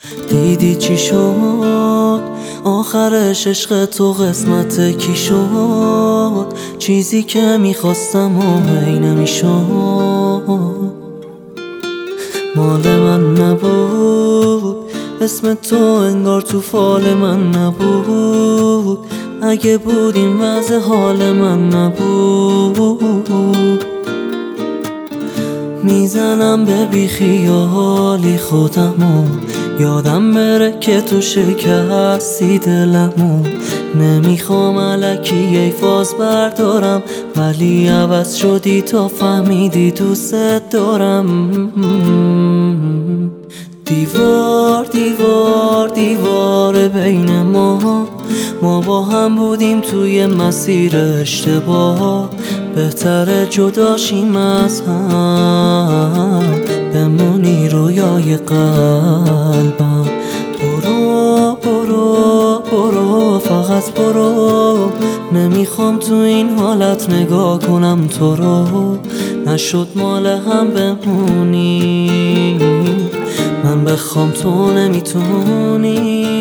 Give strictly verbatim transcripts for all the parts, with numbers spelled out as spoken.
دیدی چی شد آخرش؟ عشق تو قسمت کی شد؟ چیزی که میخواستم و هی نمیشد. مال من نبود، اسم تو انگار تو فال من نبود. اگه بود این وضع حال من نبود. میزنم به بیخیالی خودمو، یادم بره که تو شکستی دلمو. نمیخوام الکی ای فاز بردارم، ولی عوض شدی تا فهمیدی دوست دارم. دیوار دیوار دیوار بین ما، ما با هم بودیم توی مسیر اشتباه. بهتره جداشیم از هم، بمونی رویای قلبم. برو برو برو فقط برو، نمیخوام تو این حالت نگاه کنم تو رو. نشد مال هم بمونی، من بخوام تو نمیتونی.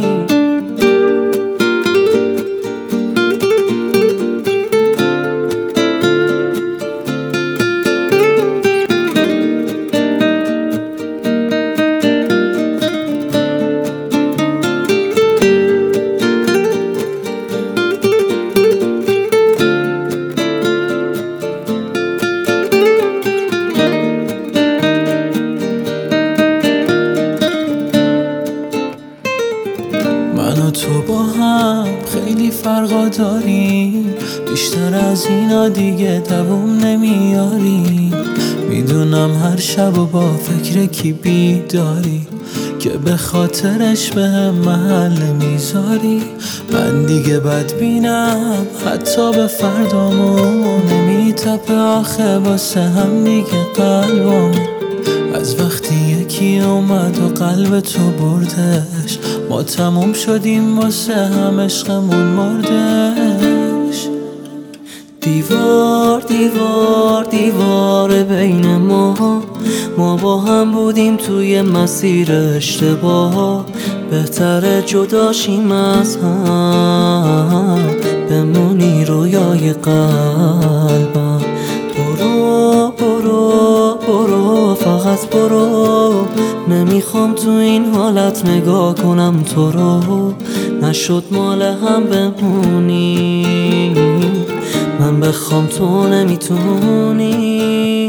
من و تو با هم خیلی فرقا داریم، بیشتر از اینا دیگه دووم نمیاریم. میدونم هر شب و با فکر کی بیداری، که به خاطرش به هم محل میذاری. من دیگه بدبینم حتی به فردامو، نمیتپه آخه واسه هم دیگه قلبم. از وقتی یکی اومد و قلب تو بردش، ما تموم شدیم واسه هم عشقمون مردش. دیوار دیوار دیوار بین ما، ما با هم بودیم توی مسیر اشتباه. بهتره جداشیم از هم، بمونی رویای قلبم. برو برو برو فقط برو، نمیخوام تو این حالت نگاه کنم تو رو. نشد مال هم بمونی، من بخوام تو نمیتونی.